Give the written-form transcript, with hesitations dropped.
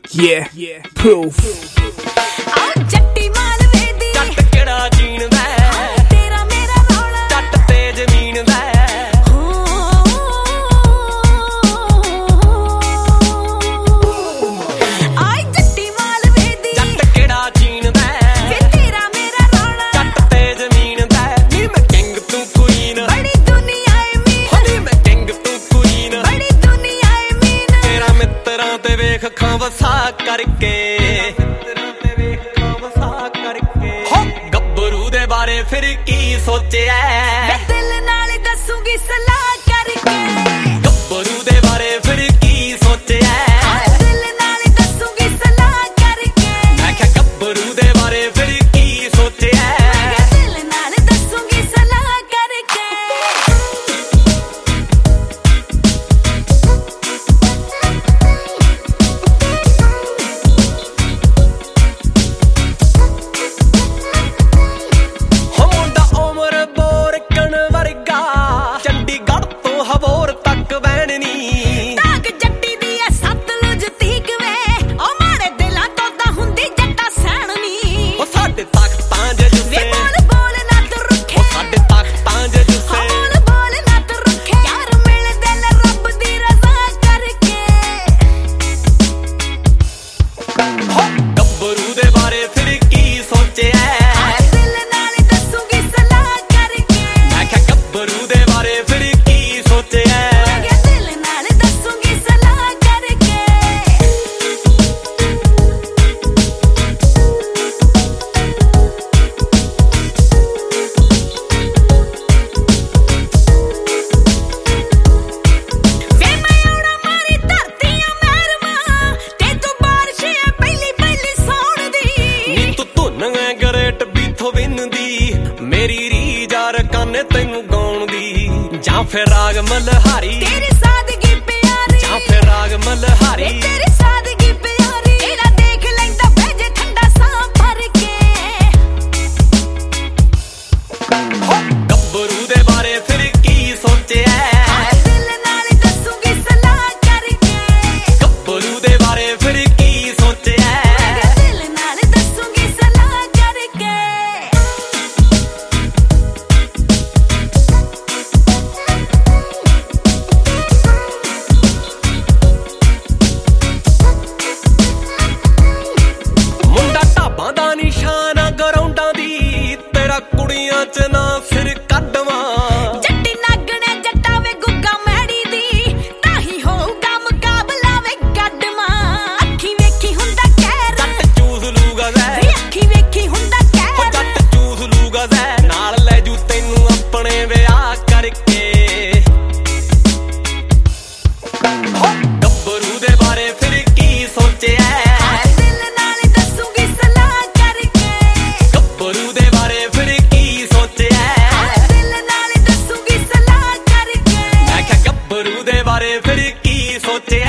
Yeah, proof. ਜੱਟੀ ਮਾਲਵੇ ਦੀ ਜੱਟ ਕਿਹੜਾ ਜੀਣਦਾ ਤੇਰਾ ਮੇਰਾ ਰੌਲਾ ਜੱਟ ਤੇ ਜ਼ਮੀਨ ਦਾ ਆਈ ਜੱਟੀ ਮਾਲਵੇ ਦੀ ਜੱਟ ਕਿਹੜਾ ਜੀਣਦਾ ਵੇ ਤੇਰਾ ਮੇਰਾ ਰੌਲਾ ਜੱਟ ਤੇ ਜ਼ਮੀਨ ਦਾ ਨੀ ਮੈਂ ਕਿੰਗ ਤੂੰ ਕੁਈਨ ਬੜੀ ਦੁਨੀਆ ਏ ਮੀਨ ਨੀ ਮੈਂ ਕਿੰਗ ਤੂੰ ਕੁਈਨ ਬੜੀ ਦੁਨੀਆ ਏ ਮੀਨ ਤੇਰਾ ਮਿੱਤਰਾਂ ਤੇ ਵੇਖ ਖਾਂ ਵਸਾ ਕਰਕੇ ਬਾਰੇ ਫਿਰ ਕੀ ਸੋਚਿਆ ਵੇ ਦਿਲ ਨਾਲ ਦੱਸੂਗੀ ਸਲਾਹ ਕਰਕੇ ਗੱਭਰੂ ਦੇ ਬਾਰੇ ਫਿਰ ਕੀ ਸੋਚਿਆ ਦਿਲ ਨਾਲ ਦੱਸੂਗੀ ਸਲਾਹ ਕਰਕੇ ਮੈਂ ਕਿਹਾ ਗੱਭਰੂ ਦੇ ਬਾਰੇ ਫਿਰ ਕੀ ਸੋਚਿਆ ਦਿਲ ਨਾਲ ਦੱਸੂਗੀ ਸਲਾਹ ਕਰਕੇ ਹਵੋਰ ਤੱਕ ਬਹਿਣੀ ਤਾਕ ਜੱਟੀ ਦੀ ਐ ਸਤਲੁਜ ਤੀਕ ਵੇ ਉਹ ਮਾੜੇ ਦਿਲਾਂ ਤੋਂ ਤਾਂ ਹੁੰਦੀ ਜੱਟਾ ਸਹਿਣਨੀ ਉਹ ਸਾਡੇ ਤਖਤਾਂ ਜ ਜੁੱਸੇ ਵੇ ਬੋਲ ਨਾ ਤੂੰ ਰੁੱਖੇ ਸਾਡੇ ਤਖਤਾਂ ਜ ਜੁੱਸੇ ਬੋਲ ਨਾ ਤੂੰ ਰੁੱਖੇ ਯਾਰ ਮਿਲਦੇ ਨੇ ਰੱਬ ਦੀ ਰਜ਼ਾ ਕਰਕੇ ਗੱਭਰੂ ਦੇ ਬਾਰੇ ਫਿਰ ਕੀ ਸੋਚਿਆ ਦਿਲ ਨਾਲ ਦੱਸੂਗੀ ਸਲਾਹ ਕਰਕੇ ਮੈਂ ਕਿਹਾ ਗੱਭਰੂ ਦੇ ਬਾਰੇ ਫਿਰ ਕੀ ਸੋਚਿਆ ਮੇਰੀ ਰੀਜਾਰ ਕਾਨੇ ਤੈਨੂੰ ਗਾਉਣ ਦੀ ਜਾਂ ਫਿਰ ਰਾਗ ਮਲਹਾਰੀ ਤੇਰੀ ਸਾਦਗੀ ਪਿਆਰੀ ਜਾਂ ਫਿਰ ਰਾਗ ਮਲਹਾਰੀ ਤੇਰੀ ਸਾਦਗੀ ਪਿਆਰੀ ਇਹਦਾ ਦੇਖ ਲੈਂਦਾ ਭੇਜ ਠੰਡਾ ਸਾਹ ਭਰ ਕੇ ਗੱਭਰੂ ਦੇ ਬਾਰੇ ਫਿਰ ਕੀ ਸੋਚਿਆ ਦਿਲ ਨਾਲ ਦੱਸੂਗੀ ਸਲਾਹ ਕਰਕੇ ਗੱਭਰੂ ਦੇ ਬਾਰੇ ਫਿਰ ਕੀ ਸੋਚਿਆ ਦਿਲ ਨਾਲ ਦੱਸੂਗੀ ਸਲਾਹ ਕਰਕੇ ਦਾ ਨਿਸ਼ਾਨ ਗਰਾਉਂਡਾਂ ਦੀ ਤੇਰਾ ਕੁੜੀਆਂ ਚ ਨਾ ਫਿਰ ਕੱਢਵਾਂ ਜੱਟੀ ਨਾਗਣੇ ਜੱਟਾ ਵੇ ਗੁੱਗਾ ਮੈੜੀ ਦੀ ਤਾਂ ਹੀ ਹੋਊਗਾ ਮੁਕਾਬਲਾ ਵੇ ਗੱਡਵਾਂ ਅੱਖੀ ਵੇਖੀ ਹੁੰਦਾ ਕਹਿਰ ਜੱਟ ਚੂਸ ਲੂਗਾ ਜ਼ੈ ਵੇ ਅੱਖੀ ਵੇਖੀ ਹੁੰਦਾ ਕਹਿਰ ਜੱਟ ਚੂਸ ਲੂਗਾ ਜ਼ੈ ਨਾਲ ਲੈ ਜੂ ਤੈਨੂੰ ਆਪਣੇ ਵਿਆਹ ਕਰਕੇ ਗੱਭਰੂ ਦੇ ਬਾਰੇ ਫਿਰ ਕੀ ਸੋਚਿਆ ਗੱਭਰੂ ਦੇ ਬਾਰੇ ਫਿਰ ਕੀ ਸੋਚਿਆ ਦਿਲ ਨਾਲ ਦੱਸੂਗੀ ਸਲਾਹ ਕਰਕੇ ਮੈਂ ਕਿਹਾ ਗੱਭਰੂ ਦੇ ਬਾਰੇ ਫਿਰ ਕੀ ਸੋਚਿਆ